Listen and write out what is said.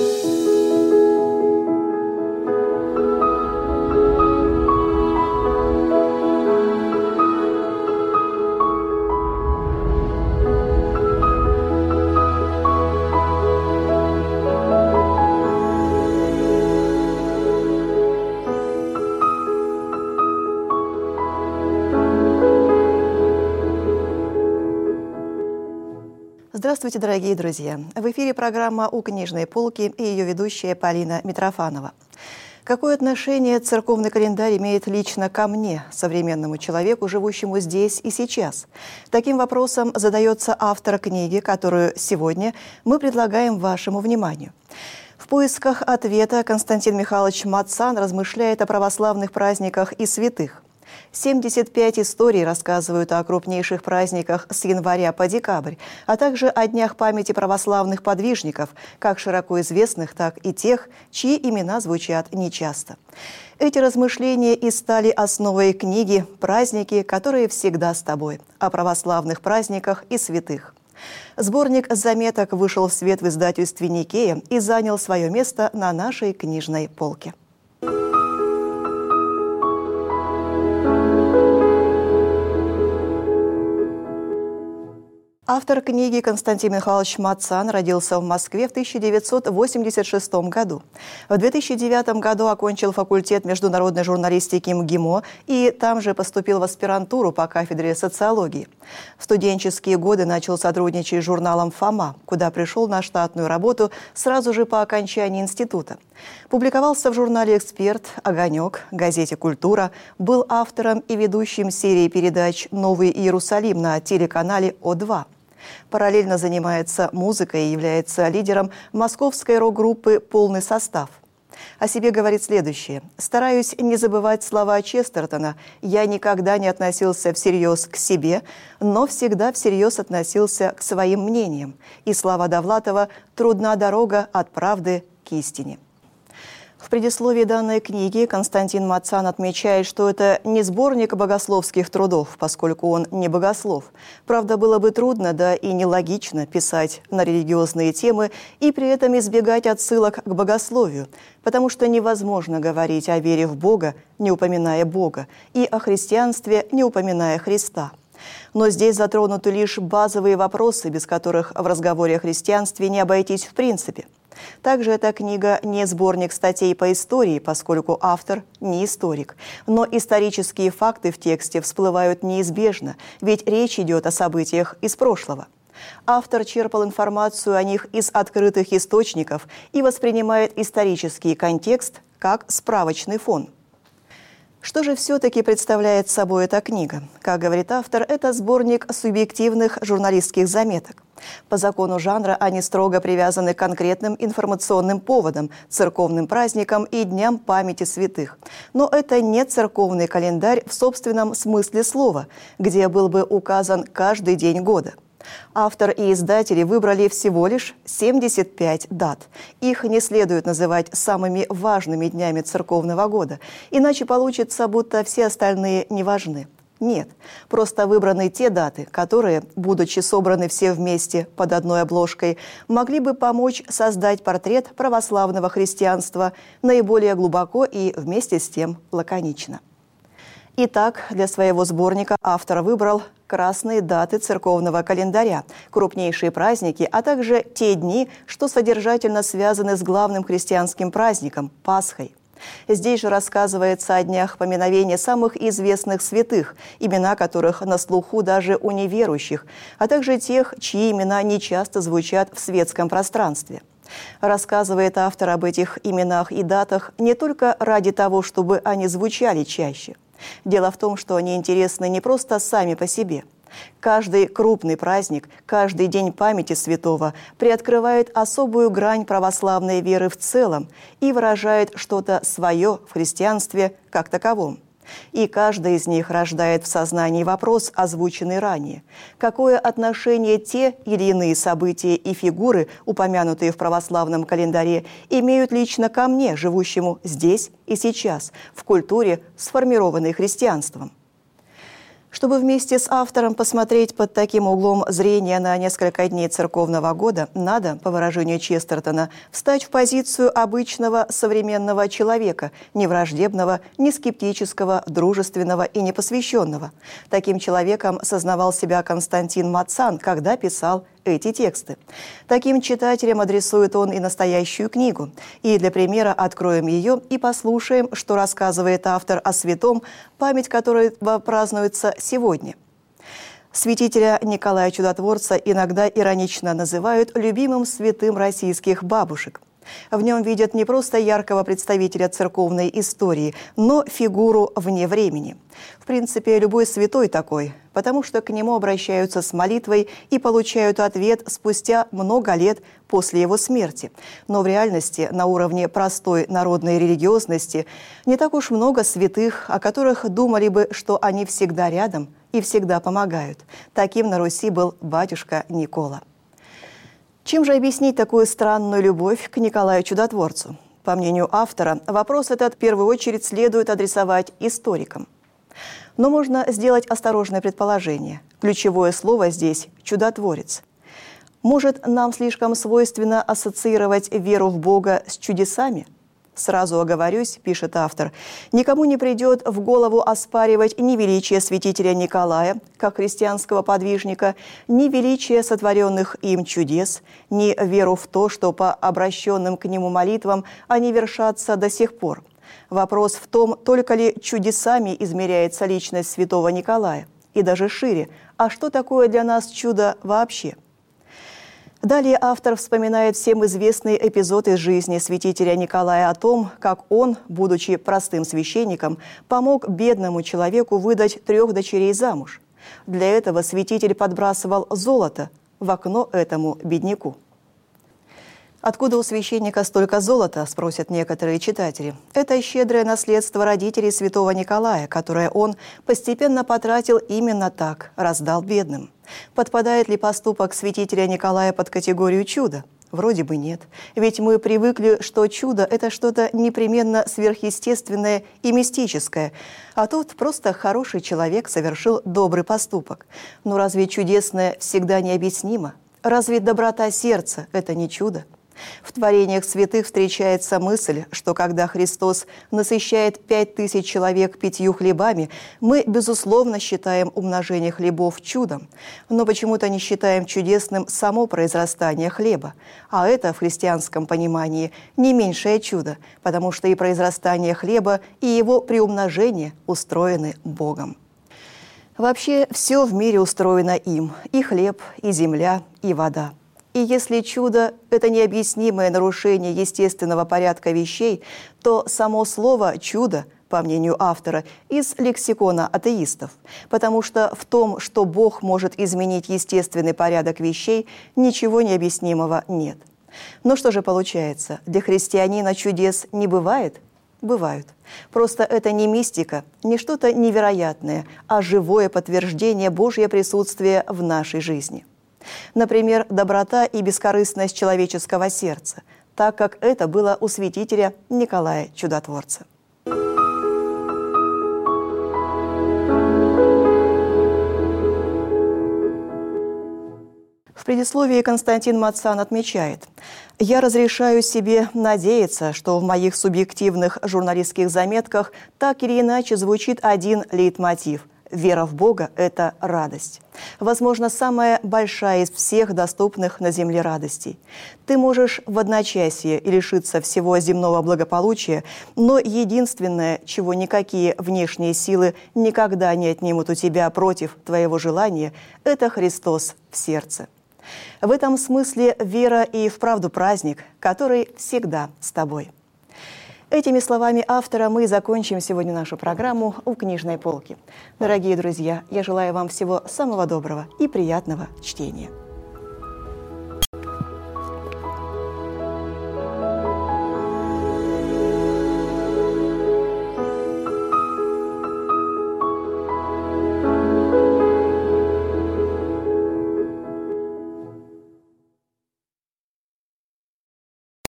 Здравствуйте, дорогие друзья! В эфире программа «У книжной полки» и ее ведущая Полина Митрофанова. Какое отношение церковный календарь имеет лично ко мне, современному человеку, живущему здесь и сейчас? Таким вопросом задается автор книги, которую сегодня мы предлагаем вашему вниманию. В поисках ответа Константин Михайлович Мацан размышляет о православных праздниках и святых. 75 историй рассказывают о крупнейших праздниках с января по декабрь, а также о днях памяти православных подвижников, как широко известных, так и тех, чьи имена звучат нечасто. Эти размышления и стали основой книги «Праздники, которые всегда с тобой», о православных праздниках и святых. Сборник заметок вышел в свет в издательстве «Никея» и занял свое место на нашей книжной полке. Автор книги Константин Михайлович Мацан родился в Москве в 1986 году. В 2009 году окончил факультет международной журналистики МГИМО и там же поступил в аспирантуру по кафедре социологии. В студенческие годы начал сотрудничать с журналом «Фома», куда пришел на штатную работу сразу же по окончании института. Публиковался в журнале «Эксперт», «Огонек», газете «Культура», был автором и ведущим серии передач «Новый Иерусалим» на телеканале О2. Параллельно занимается музыкой и является лидером московской рок-группы «Полный состав». О себе говорит следующее. «Стараюсь не забывать слова Честертона. Я никогда не относился всерьез к себе, но всегда всерьез относился к своим мнениям. И слова Довлатова «Трудна дорога от правды к истине». В предисловии данной книги Константин Мацан отмечает, что это не сборник богословских трудов, поскольку он не богослов. Правда, было бы трудно, да и нелогично писать на религиозные темы и при этом избегать отсылок к богословию, потому что невозможно говорить о вере в Бога, не упоминая Бога, и о христианстве, не упоминая Христа. Но здесь затронуты лишь базовые вопросы, без которых в разговоре о христианстве не обойтись в принципе. Также эта книга не сборник статей по истории, поскольку автор не историк. Но исторические факты в тексте всплывают неизбежно, ведь речь идет о событиях из прошлого. Автор черпал информацию о них из открытых источников и воспринимает исторический контекст как справочный фон. Что же все-таки представляет собой эта книга? Как говорит автор, это сборник субъективных журналистских заметок. По закону жанра они строго привязаны к конкретным информационным поводам, церковным праздникам и дням памяти святых. Но это не церковный календарь в собственном смысле слова, где был бы указан каждый день года. Автор и издатели выбрали всего лишь 75 дат. Их не следует называть самыми важными днями церковного года, иначе получится, будто все остальные не важны. Нет, просто выбраны те даты, которые, будучи собраны все вместе под одной обложкой, могли бы помочь создать портрет православного христианства наиболее глубоко и вместе с тем лаконично. Итак, для своего сборника автор выбрал красные даты церковного календаря, крупнейшие праздники, а также те дни, что содержательно связаны с главным христианским праздником – Пасхой. Здесь же рассказывается о днях поминовения самых известных святых, имена которых на слуху даже у неверующих, а также тех, чьи имена нечасто звучат в светском пространстве. Рассказывает автор об этих именах и датах не только ради того, чтобы они звучали чаще. Дело в том, что они интересны не просто сами по себе. Каждый крупный праздник, каждый день памяти святого приоткрывает особую грань православной веры в целом и выражает что-то свое в христианстве как таковом. И каждый из них рождает в сознании вопрос, озвученный ранее. Какое отношение те или иные события и фигуры, упомянутые в православном календаре, имеют лично ко мне, живущему здесь и сейчас, в культуре, сформированной христианством? Чтобы вместе с автором посмотреть под таким углом зрения на несколько дней церковного года, надо, по выражению Честертона, встать в позицию обычного современного человека, не враждебного, не скептического, дружественного и непосвященного. Таким человеком сознавал себя Константин Мацан, когда писал эти тексты. Таким читателям адресует он и настоящую книгу. И для примера откроем ее и послушаем, что рассказывает автор о святом, память которого празднуется сегодня. Святителя Николая Чудотворца иногда иронично называют любимым святым российских бабушек. В нем видят не просто яркого представителя церковной истории, но фигуру вне времени. В принципе, любой святой такой, потому что к нему обращаются с молитвой и получают ответ спустя много лет после его смерти. Но в реальности, на уровне простой народной религиозности, не так уж много святых, о которых думали бы, что они всегда рядом и всегда помогают. Таким на Руси был батюшка Никола. Чем же объяснить такую странную любовь к Николаю Чудотворцу? По мнению автора, вопрос этот в первую очередь следует адресовать историкам. Но можно сделать осторожное предположение. Ключевое слово здесь – «чудотворец». Может, нам слишком свойственно ассоциировать веру в Бога с чудесами? Сразу оговорюсь, пишет автор, никому не придет в голову оспаривать ни величие святителя Николая, как христианского подвижника, ни величие сотворенных им чудес, ни веру в то, что по обращенным к нему молитвам они вершатся до сих пор. Вопрос в том, только ли чудесами измеряется личность святого Николая, и даже шире, а что такое для нас чудо вообще? Далее автор вспоминает всем известный эпизод из жизни святителя Николая о том, как он, будучи простым священником, помог бедному человеку выдать 3 дочерей замуж. Для этого святитель подбрасывал золото в окно этому бедняку. Откуда у священника столько золота, спросят некоторые читатели. Это щедрое наследство родителей святого Николая, которое он постепенно потратил именно так, раздал бедным. Подпадает ли поступок святителя Николая под категорию чуда? Вроде бы нет. Ведь мы привыкли, что чудо – это что-то непременно сверхъестественное и мистическое. А тут просто хороший человек совершил добрый поступок. Но разве чудесное всегда необъяснимо? Разве доброта сердца – это не чудо? В творениях святых встречается мысль, что когда Христос насыщает 5000 человек 5 хлебами, мы, безусловно, считаем умножение хлебов чудом, но почему-то не считаем чудесным само произрастание хлеба. А это в христианском понимании не меньшее чудо, потому что и произрастание хлеба, и его приумножение устроены Богом. Вообще все в мире устроено им – и хлеб, и земля, и вода. И если чудо – это необъяснимое нарушение естественного порядка вещей, то само слово «чудо», по мнению автора, из лексикона атеистов, потому что в том, что Бог может изменить естественный порядок вещей, ничего необъяснимого нет. Но что же получается? Для христианина чудес не бывает? Бывают. Просто это не мистика, не что-то невероятное, а живое подтверждение Божьего присутствия в нашей жизни. Например, доброта и бескорыстность человеческого сердца, так как это было у святителя Николая Чудотворца. В предисловии Константин Мацан отмечает: «Я разрешаю себе надеяться, что в моих субъективных журналистских заметках так или иначе звучит один лейтмотив – вера в Бога – это радость. Возможно, самая большая из всех доступных на земле радостей. Ты можешь в одночасье лишиться всего земного благополучия, но единственное, чего никакие внешние силы никогда не отнимут у тебя против твоего желания – это Христос в сердце». В этом смысле вера и вправду праздник, который всегда с тобой. Этими словами автора мы закончим сегодня нашу программу «У книжной полки». Дорогие друзья, я желаю вам всего самого доброго и приятного чтения.